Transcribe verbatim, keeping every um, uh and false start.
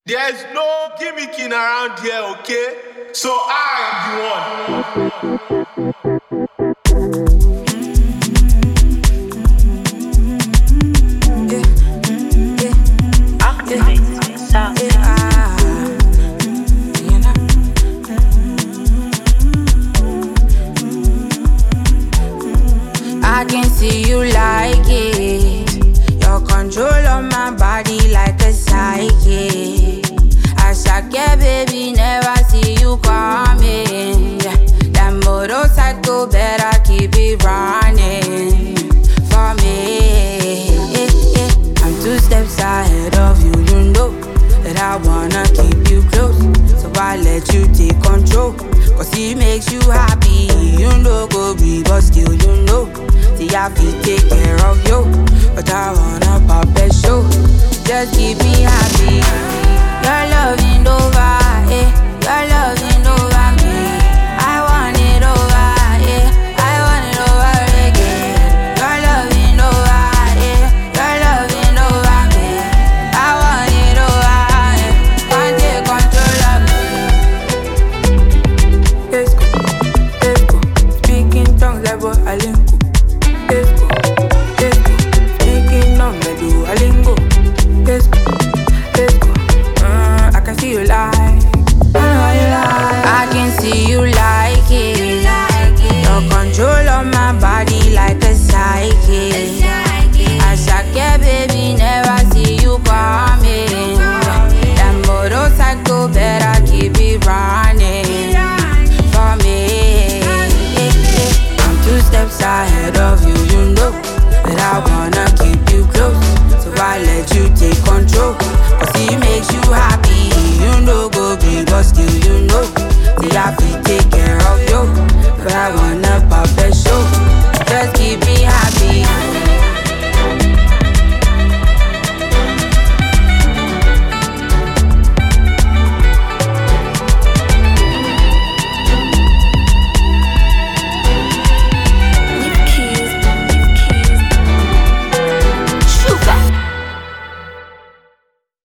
There's no gimmicking around here, okay? So I am the one. I can see you like it. Your control on my body like a psychic. I shall get, baby, never see you coming. That motorcycle better keep it running for me. I'm two steps ahead of you, you know that I wanna keep you close. So I let you take control, cause it makes you happy. You know go be, but still you know see I feel take care of you, but I wanna pop a show. Just keep me happy. Your loving over, eh? Your loving over me. I want it over, eh? I want it over again. Your loving over, eh? Your loving over me. I want it over, eh? Can't take control of me. Let's go, let's go. Speaking tongues like what I link. Let's go, let's go. Speaking on the Duolingo. Let's go, let's go. Uh, I can see you like, I know you like. I can see you like it. Your control on my body like a psychic. I shall get, baby, never see you coming. That motorcycle better keep it running for me. I'm two steps ahead of you, you know that I wanna keep you close. So I let you take control, cause it makes you happy. You know go be, but still you know see I feel take care of you, but I wanna pop a show.